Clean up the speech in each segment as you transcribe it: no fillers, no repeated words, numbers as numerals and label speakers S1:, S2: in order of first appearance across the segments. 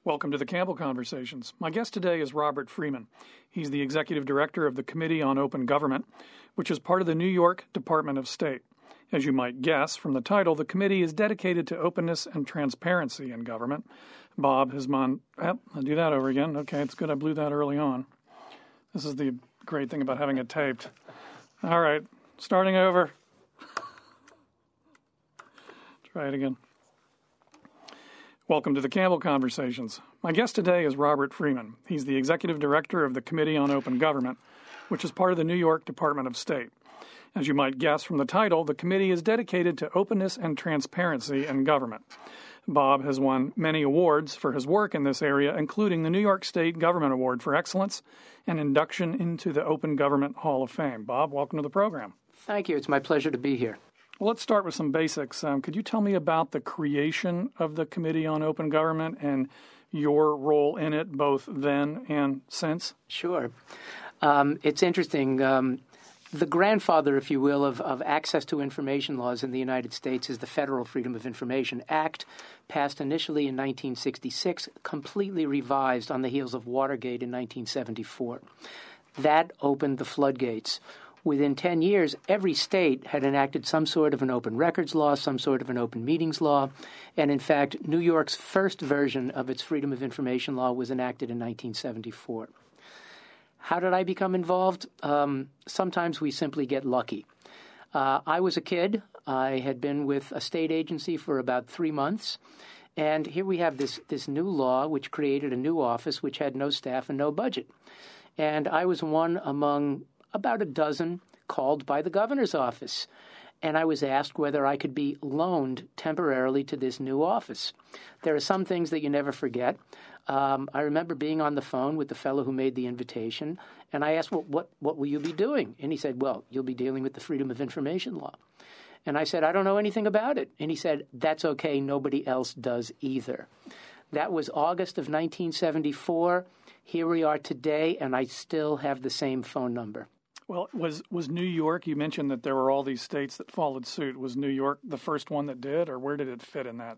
S1: Welcome to the Campbell Conversations. My guest today is Robert Freeman. He's the executive director of the Committee on Open Government, which is part of the New York Department of State. As you might guess from the title, the committee is dedicated to openness and transparency in government. Bob has I'll do that over again. Okay, it's good I blew that early on. This is the great thing about having it taped. All right, starting over. Try it again. Welcome to the Campbell Conversations. My guest today is Robert Freeman. He's the executive director of the Committee on Open Government, which is part of the New York Department of State. As you might guess from the title, the committee is dedicated to openness and transparency in government. Bob has won many awards for his work in this area, including the New York State Government Award for Excellence and induction into the Open Government Hall of Fame. Bob, welcome to the program.
S2: Thank you. It's my pleasure to be here.
S1: Well, let's start with some basics. Could you tell me about the creation of the Committee on Open Government and your role in it, both then and since?
S2: Sure. It's interesting. The grandfather, if you will, of access to information laws in the United States is the Federal Freedom of Information Act, passed initially in 1966, completely revised on the heels of Watergate in 1974. That opened the floodgates. Within 10 years, every state had enacted some sort of an open records law, some sort of an open meetings law, and in fact, New York's first version of its Freedom of Information law was enacted in 1974. How did I become involved? Sometimes we simply get lucky. I was a kid. I had been with a state agency for about 3 months, and here we have this new law which created a new office which had no staff and no budget. And I was one among about a dozen called by the governor's office, and I was asked whether I could be loaned temporarily to this new office. There are some things that you never forget. I remember being on the phone with the fellow who made the invitation, and I asked, well, what will you be doing? And he said, well, you'll be dealing with the Freedom of Information law. And I said, I don't know anything about it. And he said, that's okay, nobody else does either. That was August of 1974. Here we are today, and I still have the same phone number.
S1: Well, was New York, you mentioned that there were all these states that followed suit. Was New York the first one that did, or where did it fit in that?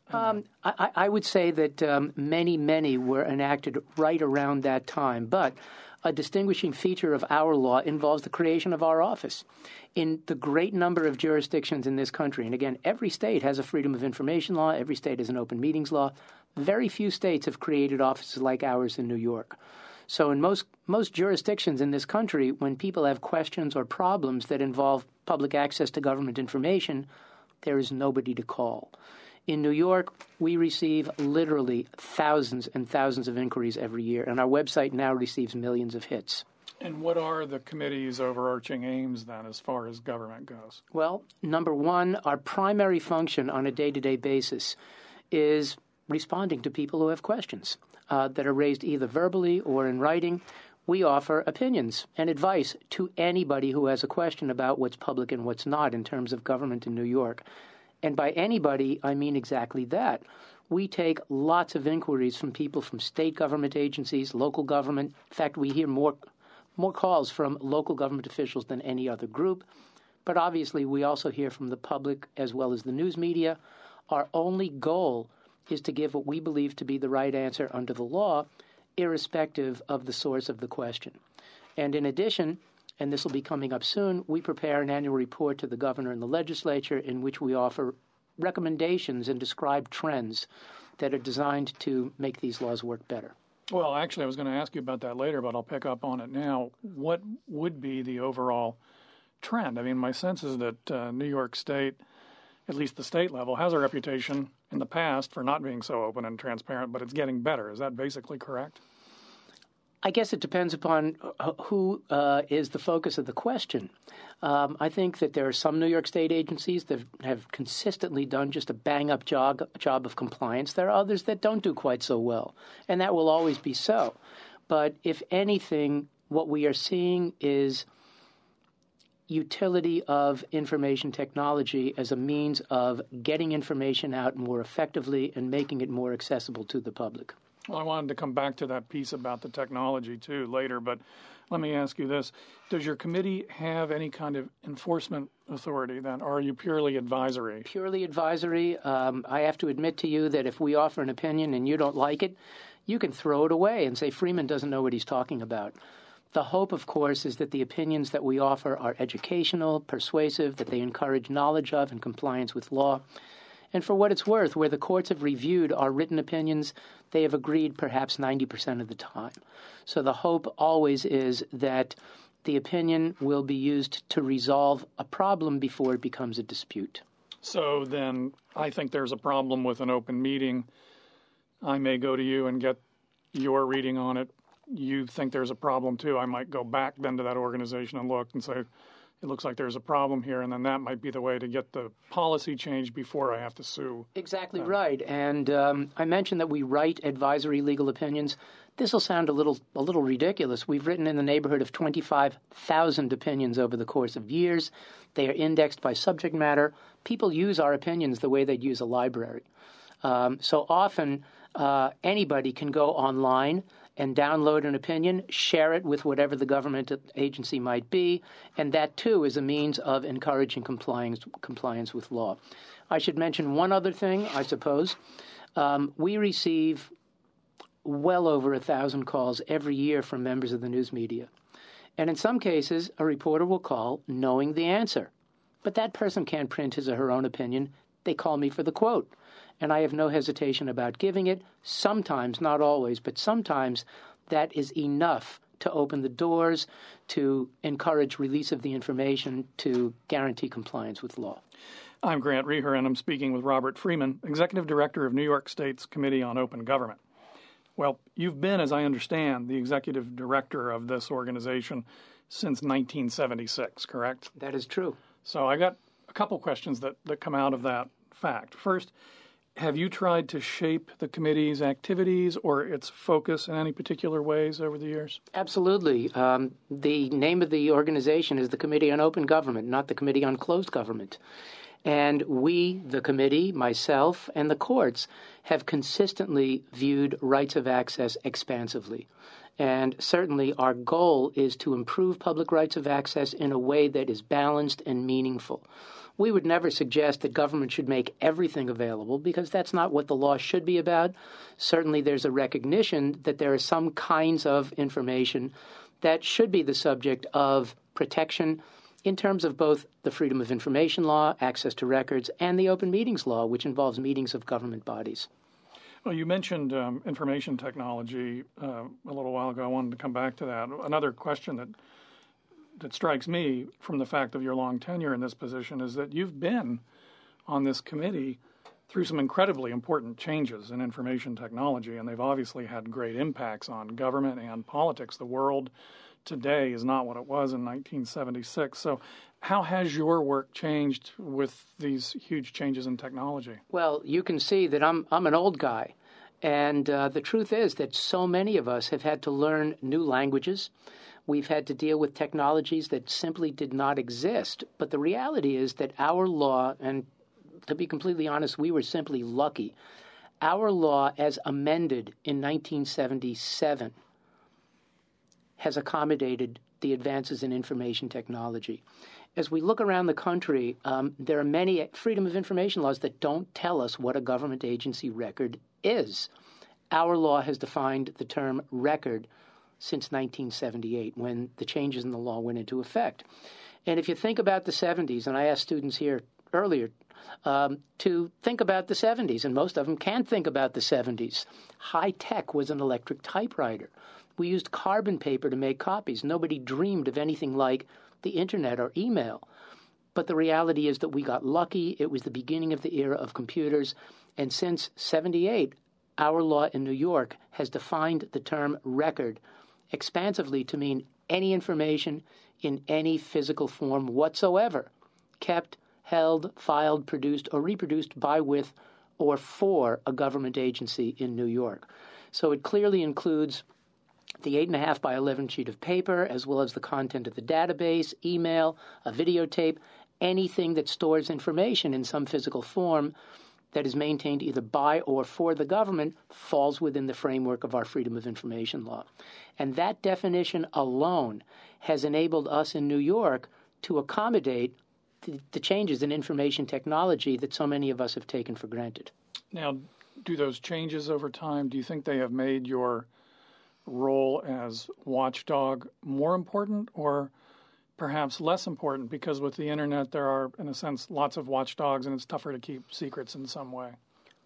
S2: I would say that many were enacted right around that time, but a distinguishing feature of our law involves the creation of our office. In the great number of jurisdictions in this country, and again, every state has a Freedom of Information law, every state has an open meetings law, very few states have created offices like ours in New York. So in most jurisdictions in this country, when people have questions or problems that involve public access to government information, there is nobody to call. In New York, we receive literally thousands and thousands of inquiries every year, and our website now receives millions of hits.
S1: And what are the committee's overarching aims, then, as far as government goes?
S2: Well, number one, our primary function on a day-to-day basis is responding to people who have questions that are raised either verbally or in writing. We offer opinions and advice to anybody who has a question about what's public and what's not in terms of government in New York. And by anybody, I mean exactly that. We take lots of inquiries from people from state government agencies, local government. In fact, we hear more calls from local government officials than any other group. But obviously, we also hear from the public as well as the news media. Our only goal is to give what we believe to be the right answer under the law, irrespective of the source of the question. And in addition, and this will be coming up soon, we prepare an annual report to the governor and the legislature in which we offer recommendations and describe trends that are designed to make these laws work better.
S1: Well, actually, I was going to ask you about that later, but I'll pick up on it now. What would be the overall trend? I mean, my sense is that New York State, at least the state level, has a reputation in the past for not being so open and transparent, but it's getting better. Is that basically correct?
S2: I guess it depends upon who is the focus of the question. I think that there are some New York State agencies that have consistently done just a bang-up job of compliance. There are others that don't do quite so well, and that will always be so. But if anything, what we are seeing is utility of information technology as a means of getting information out more effectively and making it more accessible to the public.
S1: Well, I wanted to come back to that piece about the technology, too, later, but let me ask you this. Does your committee have any kind of enforcement authority then, or are you purely advisory?
S2: Purely advisory. I have to admit to you that if we offer an opinion and you don't like it, you can throw it away and say Freeman doesn't know what he's talking about. The hope, of course, is that the opinions that we offer are educational, persuasive, that they encourage knowledge of and compliance with law. And for what it's worth, where the courts have reviewed our written opinions, they have agreed perhaps 90% of the time. So the hope always is that the opinion will be used to resolve a problem before it becomes a dispute.
S1: So then I think there's a problem with an open meeting. I may go to you and get your reading on it. You think there's a problem too. I might go back then to that organization and look and say, it looks like there's a problem here, and then that might be the way to get the policy changed before I have to sue.
S2: Exactly right. And I mentioned that we write advisory legal opinions. This will sound a little ridiculous. We've written in the neighborhood of 25,000 opinions over the course of years. They are indexed by subject matter. People use our opinions the way they'd use a library. So often anybody can go online and download an opinion, share it with whatever the government agency might be, and that, too, is a means of encouraging compliance with law. I should mention one other thing, I suppose. We receive well over 1,000 calls every year from members of the news media. And in some cases, a reporter will call knowing the answer. But that person can't print his or her own opinion. They call me for the quote. And I have no hesitation about giving it. Sometimes, not always, but sometimes that is enough to open the doors, to encourage release of the information, to guarantee compliance with law.
S1: I'm Grant Reher, and I'm speaking with Robert Freeman, Executive Director of New York State's Committee on Open Government. Well, you've been, as I understand, the Executive Director of this organization since 1976, correct?
S2: That is true.
S1: So I got a couple questions that come out of that fact. First, have you tried to shape the committee's activities or its focus in any particular ways over the years?
S2: Absolutely. The name of the organization is the Committee on Open Government, not the Committee on Closed Government. And we, the committee, myself, and the courts have consistently viewed rights of access expansively. And certainly our goal is to improve public rights of access in a way that is balanced and meaningful. We would never suggest that government should make everything available because that's not what the law should be about. Certainly there's a recognition that there are some kinds of information that should be the subject of protection in terms of both the Freedom of Information Law, access to records, and the Open Meetings Law, which involves meetings of government bodies.
S1: Well, you mentioned information technology a little while ago. I wanted to come back to that. Another question that strikes me from the fact of your long tenure in this position is that you've been on this committee through some incredibly important changes in information technology, and they've obviously had great impacts on government and politics. The world today is not what it was in 1976. So how has your work changed with these huge changes in technology?
S2: Well, you can see that I'm an old guy. And the truth is that so many of us have had to learn new languages. We've had to deal with technologies that simply did not exist. But the reality is that our law, and to be completely honest, we were simply lucky. Our law, as amended in 1977, has accommodated the advances in information technology. As we look around the country, there are many freedom of information laws that don't tell us what a government agency record is. Our law has defined the term record since 1978, when the changes in the law went into effect. And if you think about the 70s, and I asked students here earlier to think about the 70s, and most of them can't think about the 70s. High tech was an electric typewriter. We used carbon paper to make copies. Nobody dreamed of anything like the internet or email. But the reality is that we got lucky. It was the beginning of the era of computers. And since 78, our law in New York has defined the term record expansively to mean any information in any physical form whatsoever, kept, held, filed, produced, or reproduced by, with, or for a government agency in New York. So it clearly includes the 8.5 by 11 sheet of paper, as well as the content of the database, email, a videotape, anything that stores information in some physical form that is maintained either by or for the government falls within the framework of our Freedom of Information Law. And that definition alone has enabled us in New York to accommodate the changes in information technology that so many of us have taken for granted.
S1: Now, do those changes over time, do you think they have made your role as watchdog more important or perhaps less important? Because with the internet, there are, in a sense, lots of watchdogs, and it's tougher to keep secrets in some way.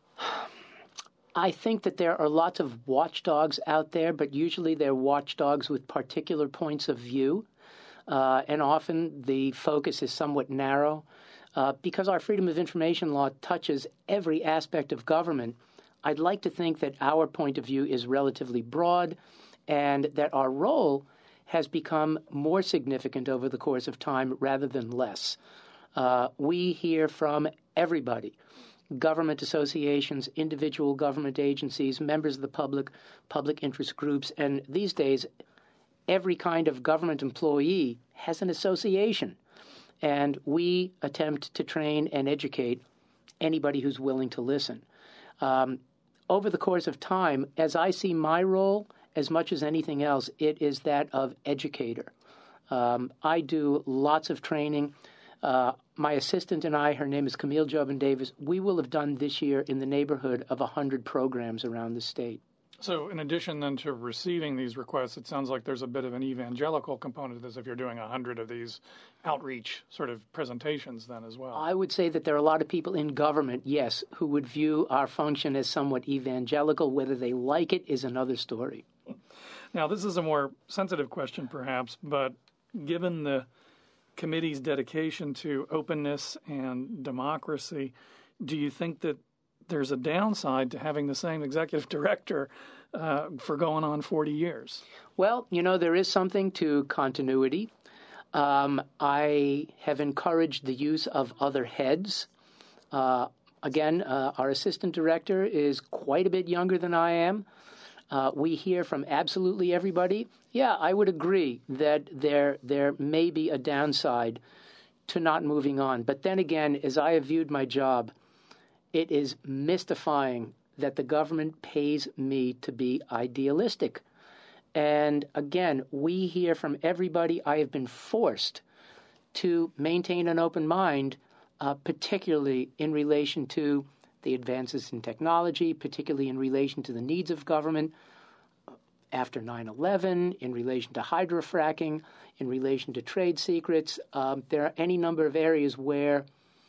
S2: I think that there are lots of watchdogs out there, but usually they're watchdogs with particular points of view. And often the focus is somewhat narrow. Because our Freedom of Information law touches every aspect of government, I'd like to think that our point of view is relatively broad and that our role has become more significant over the course of time rather than less. We hear from everybody. Government associations, individual government agencies, members of the public interest groups, and these days, every kind of government employee has an association. And we attempt to train and educate anybody who's willing to listen. Over the course of time, as I see my role, as much as anything else, it is that of educator. I do lots of training. My assistant and I, her name is Camille Jobin Davis, we will have done this year in the neighborhood of 100 programs around the state.
S1: So in addition then to receiving these requests, it sounds like there's a bit of an evangelical component to this if you're doing 100 of these outreach sort of presentations then as well.
S2: I would say that there are a lot of people in government, yes, who would view our function as somewhat evangelical. Whether they like it is another story.
S1: Now, this is a more sensitive question perhaps, but given the committee's dedication to openness and democracy, do you think that there's a downside to having the same executive director for going on 40 years? Well,
S2: there is something to continuity. I have encouraged the use of other heads. Again, our assistant director is quite a bit younger than I am. We hear from absolutely everybody. Yeah, I would agree that there may be a downside to not moving on. But then again, as I have viewed my job, it is mystifying that the government pays me to be idealistic. And again, we hear from everybody. I have been forced to maintain an open mind, particularly in relation to the advances in technology, particularly in relation to the needs of government after 9/11, in relation to hydrofracking, in relation to trade secrets. There are any number of areas where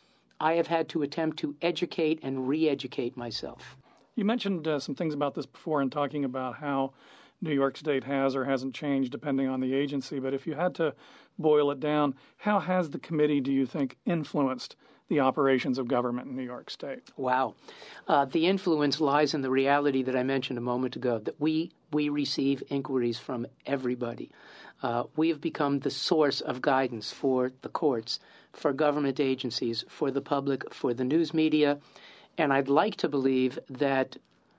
S2: I have had to attempt to educate and re-educate myself.
S1: You mentioned some things about this before in talking about how New York State has or hasn't changed depending on the agency, but if you had to boil it down, how has the committee, do you think, influenced the operations of government in New York State?
S2: Wow. The influence lies in the reality that I mentioned a moment ago, that we receive inquiries from everybody. We have become the source of guidance for the courts, for government agencies, for the public, for the news media, and I'd like to believe that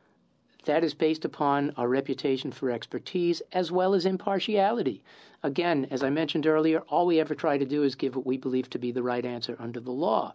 S2: that is based upon our reputation for expertise as well as impartiality. Again, as I mentioned earlier, all we ever try to do is give what we believe to be the right answer under the law.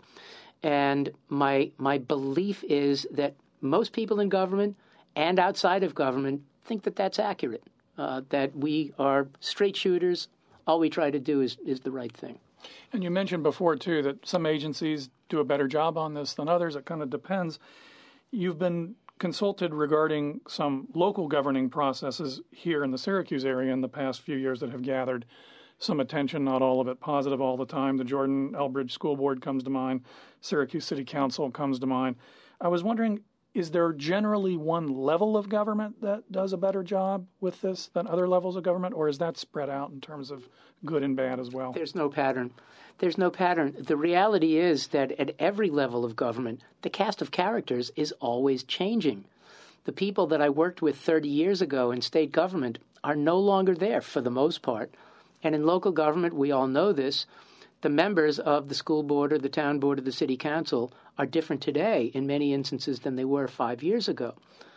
S2: And my belief is that most people in government and outside of government think that that's accurate, that we are straight shooters. All we try to do is the right thing.
S1: And you mentioned before, too, that some agencies do a better job on this than others. It kind of depends. You've been consulted regarding some local governing processes here in the Syracuse area in the past few years that have gathered some attention, not all of it positive all the time. The Jordan Elbridge School Board comes to mind. Syracuse City Council comes to mind. I was wondering, is there generally one level of government that does a better job with this than other levels of government, or is that spread out in terms of good and bad as well?
S2: There's no pattern. There's no pattern. The reality is that at every level of government, the cast of characters is always changing. The people that I worked with 30 years ago in state government are no longer there for the most part. And in local government, we all know this, the members of the school board or the town board or the city council are different today in many instances than they were 5 years ago.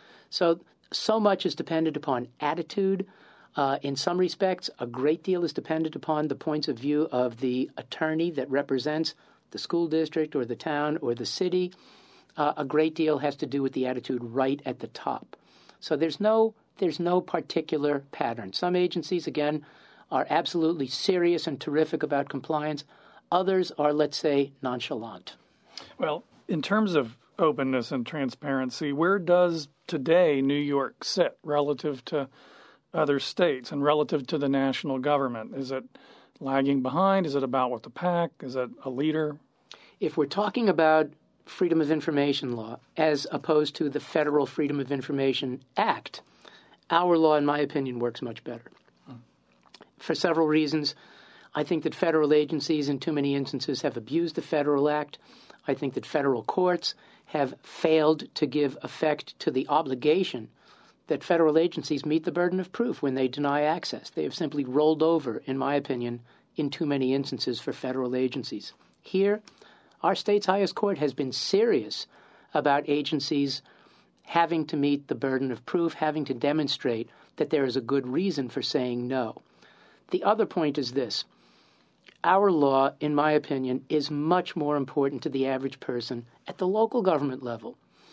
S2: So much is dependent upon attitude. In some respects, a great deal is dependent upon the points of view of the attorney that represents the school district or the town or the city. A great deal has to do with the attitude right at the top. So there's no particular pattern. Some agencies, again, are absolutely serious and terrific about compliance. Others are, let's say, nonchalant.
S1: Well, in terms of openness and transparency, where does today New York sit relative to other states and relative to the national government? Is it lagging behind? Is it about with the pack? Is it a leader?
S2: If we're talking about Freedom of Information law as opposed to the Federal Freedom of Information Act, our law, in my opinion, works much better. For several reasons. I think that federal agencies in too many instances have abused the Federal Act. I think that federal courts have failed to give effect to the obligation that federal agencies meet the burden of proof when they deny access. They have simply rolled over, in my opinion, in too many instances for federal agencies. Here, our state's highest court has been serious about agencies having to meet the burden of proof, having to demonstrate that there is a good reason for saying no. The other point is this. Our law, in my opinion, is much more important to the average person at the local government level.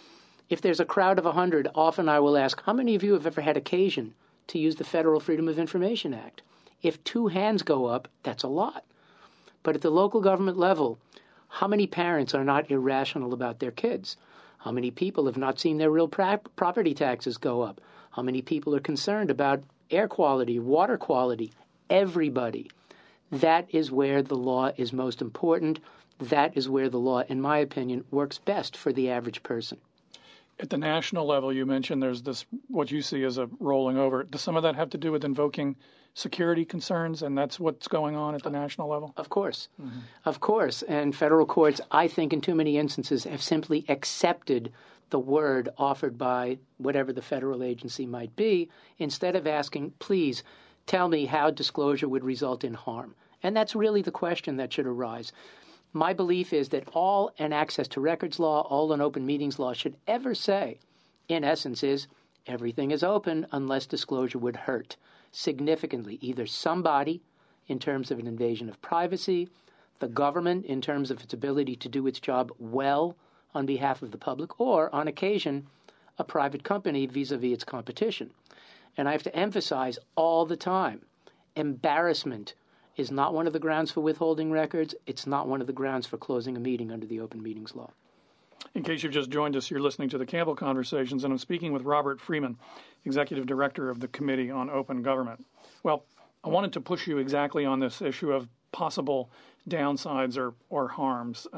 S2: If there's a crowd of 100, often I will ask, how many of you have ever had occasion to use the Federal Freedom of Information Act? If 2 hands go up, that's a lot. But at the local government level, how many parents are not irrational about their kids? How many people have not seen their real property taxes go up? How many people are concerned about air quality, water quality? Everybody. That is where the law is most important. That is where the law, in my opinion, works best for the average person.
S1: At the national level, you mentioned there's this, what you see as a rolling over. Does some of that have to do with invoking security concerns, and that's what's going on at the national level?
S2: Of course. Mm-hmm. Of course. And federal courts, I think, in too many instances, have simply accepted the word offered by whatever the federal agency might be, instead of asking, please, tell me how disclosure would result in harm. And that's really the question that should arise. My belief is that all an access to records law, all an open meetings law should ever say, in essence, is everything is open unless disclosure would hurt significantly either somebody in terms of an invasion of privacy, the government in terms of its ability to do its job well on behalf of the public, or, on occasion, a private company vis-a-vis its competition. And I have to emphasize all the time, embarrassment is not one of the grounds for withholding records. It's not one of the grounds for closing a meeting under the Open Meetings Law.
S1: In case you've just joined us, you're listening to the Campbell Conversations, and I'm speaking with Robert Freeman, Executive Director of the Committee on Open Government. Well, I wanted to push you exactly on this issue of possible downsides or harms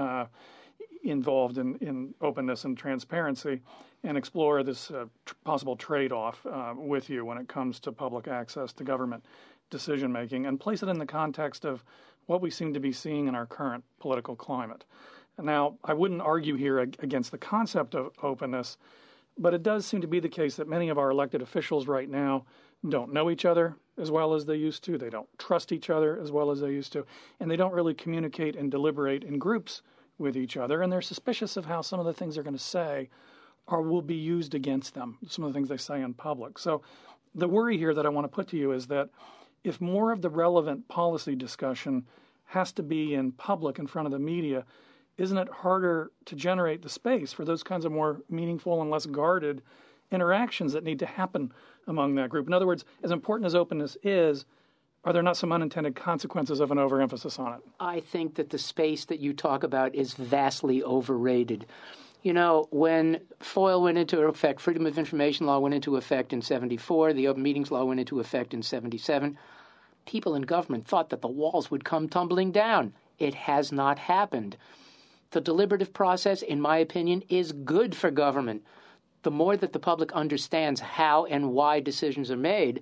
S1: involved in openness and transparency, and explore this possible trade-off with you when it comes to public access to government decision-making, and place it in the context of what we seem to be seeing in our current political climate. Now, I wouldn't argue here against the concept of openness, but it does seem to be the case that many of our elected officials right now don't know each other as well as they used to. They don't trust each other as well as they used to, and they don't really communicate and deliberate in groups with each other, and they're suspicious of how some of the things they're going to say will be used against them, some of the things they say in public. So the worry here that I want to put to you is that if more of the relevant policy discussion has to be in public in front of the media, isn't it harder to generate the space for those kinds of more meaningful and less guarded interactions that need to happen among that group? In other words, as important as openness is, are there not some unintended consequences of an overemphasis on it?
S2: I think that the space that you talk about is vastly overrated. You know, when FOIL went into effect, Freedom of Information Law went into effect in 74, the Open Meetings Law went into effect in 77, people in government thought that the walls would come tumbling down. It has not happened. The deliberative process, in my opinion, is good for government. The more that the public understands how and why decisions are made,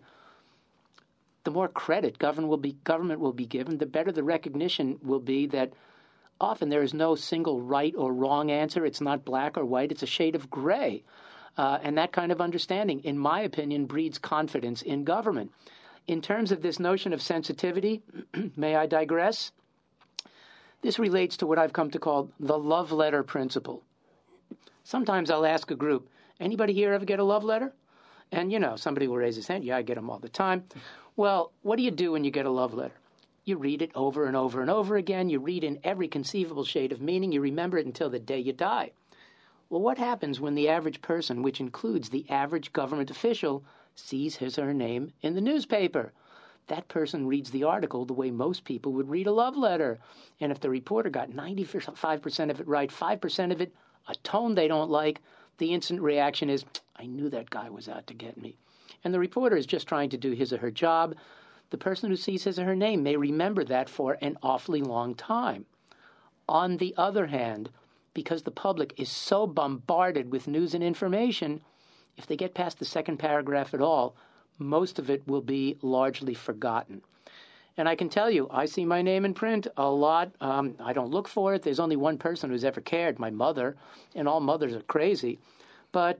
S2: the more credit government will be given, the better the recognition will be that often there is no single right or wrong answer. It's not black or white. It's a shade of gray. And that kind of understanding, in my opinion, breeds confidence in government. In terms of this notion of sensitivity, may I digress? This relates to what I've come to call the love letter principle. Sometimes I'll ask a group, anybody here ever get a love letter? And, somebody will raise his hand. Yeah, I get them all the time. Well, what do you do when you get a love letter? You read it over and over and over again. You read in every conceivable shade of meaning. You remember it until the day you die. Well, what happens when the average person, which includes the average government official, sees his or her name in the newspaper? That person reads the article the way most people would read a love letter. And if the reporter got 95% of it right, 5% of it a tone they don't like, the instant reaction is, I knew that guy was out to get me. And the reporter is just trying to do his or her job. The person who sees his or her name may remember that for an awfully long time. On the other hand, because the public is so bombarded with news and information, if they get past the second paragraph at all, most of it will be largely forgotten. And I can tell you, I see my name in print a lot. I don't look for it. There's only one person who's ever cared, my mother, and all mothers are crazy. But,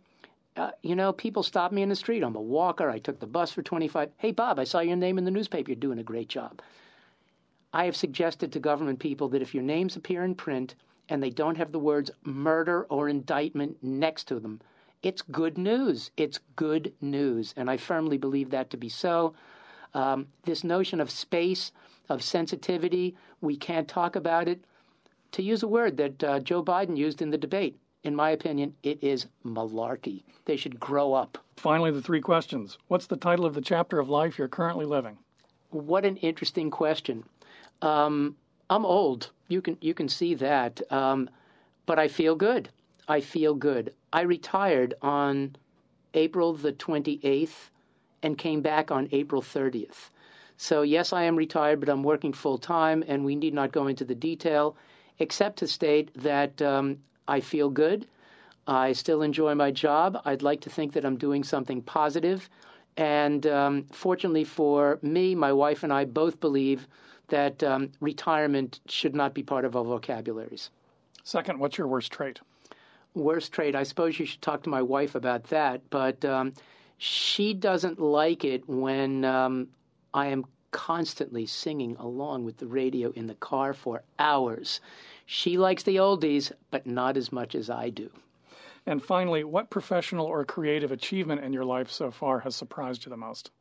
S2: people stop me in the street. I'm a walker. I took the bus for 25. Hey, Bob, I saw your name in the newspaper. You're doing a great job. I have suggested to government people that if your names appear in print and they don't have the words murder or indictment next to them, it's good news. It's good news. And I firmly believe that to be so. This notion of space, of sensitivity, we can't talk about it. To use a word that Joe Biden used in the debate, in my opinion, it is malarkey. They should grow up.
S1: Finally, the three questions. What's the title of the chapter of life you're currently living?
S2: What an interesting question. I'm old. You can see that. But I feel good. I feel good. I retired on April the 28th and came back on April 30th. So, yes, I am retired, but I'm working full-time, and we need not go into the detail, except to state that I feel good. I still enjoy my job. I'd like to think that I'm doing something positive. And fortunately for me, my wife and I both believe that retirement should not be part of our vocabularies.
S1: Second, what's your worst trait?
S2: Worst trait, I suppose you should talk to my wife about that, but she doesn't like it when I am constantly singing along with the radio in the car for hours. She likes the oldies, but not as much as I do.
S1: And finally, what professional or creative achievement in your life so far has surprised you the most?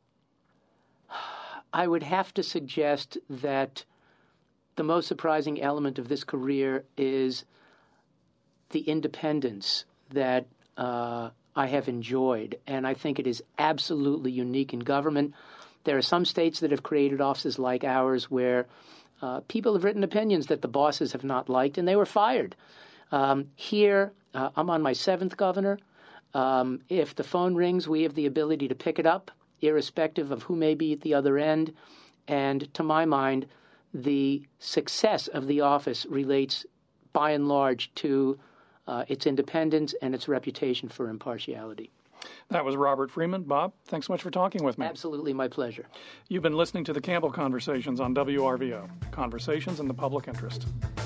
S2: I would have to suggest that the most surprising element of this career is the independence that I have enjoyed, and I think it is absolutely unique in government. There are some states that have created offices like ours where people have written opinions that the bosses have not liked, and they were fired. Here, I'm on my 7th governor. If the phone rings, we have the ability to pick it up, irrespective of who may be at the other end. And to my mind, the success of the office relates, by and large, to its independence and its reputation for impartiality.
S1: That was Robert Freeman. Bob, thanks so much for talking with me.
S2: Absolutely, my pleasure.
S1: You've been listening to the Campbell Conversations on WRVO, Conversations in the Public Interest.